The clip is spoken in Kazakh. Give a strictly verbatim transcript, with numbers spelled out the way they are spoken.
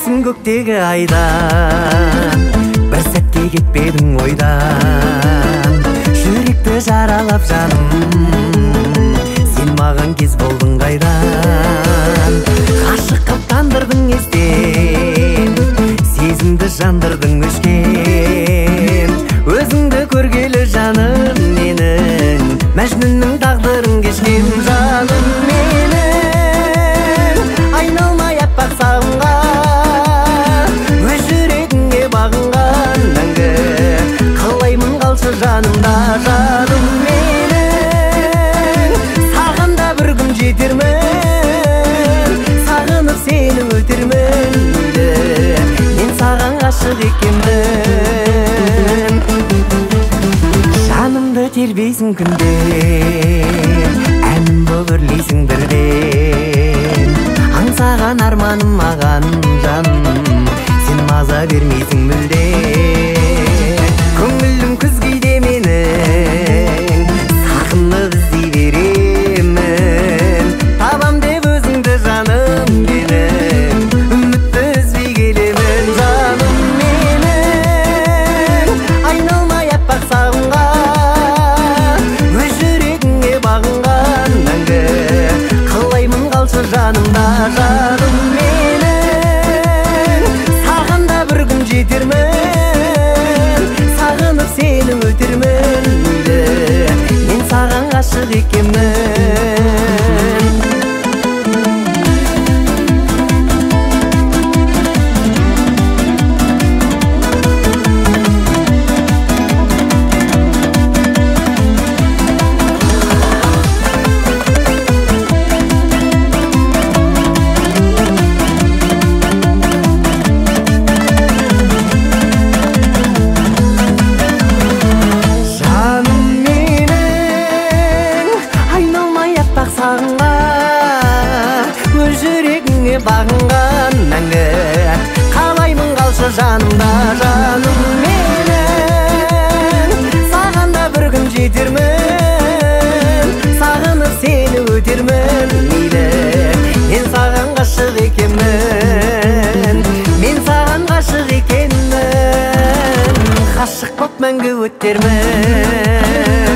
жүрексің көктегі айдан, бір сәтте кетпедің ойдан. Жүректі жаралап жаным, сен маған кез болдың қайдан. Ғашық қып тандырдың естен, сезімді жандырдың өшкен. Өзіңді көргелі жаным менің, Мәжнүннің тағдырын кешкен. Жаным менің, айналмай аппақ сағымға, өз жүрегіңе бағынған мәңгі. Қалаймын қалшы жанымда. Жаным менің, саған да бір күн жетермін, сағынып сені өтермін. Мен саған ғашық екенмін. Жанымды тербейсің күнде, әнім боп үрлейсің бірден. Аңсаған арманым маған жаным, сен маза бермейсің мүлде. Көңілім күз кейде менің, сағынып іздей беремін. Табам деп өзіңді жаным менің, үмітті үзбей келемін. Жаным менің, айналмай аппақ сағымға, өз жүрегіңе бағынған мәңгі. Қалаймын қалшы жанымда. Жаным менің, саған да бір күн жетермін, сағынып сені өтермін. Мен саған ғашық екенмін. Өз жүрегіңе бағынған мәңгі. Қалаймын қалшы жанымда. Жаным менің, саған да бір күн жетермін, сағынып сені өтермін. Мен саған ғашық екенмін, мен саған ғашық екенмін. Ғашық боп мәңгі өтермін.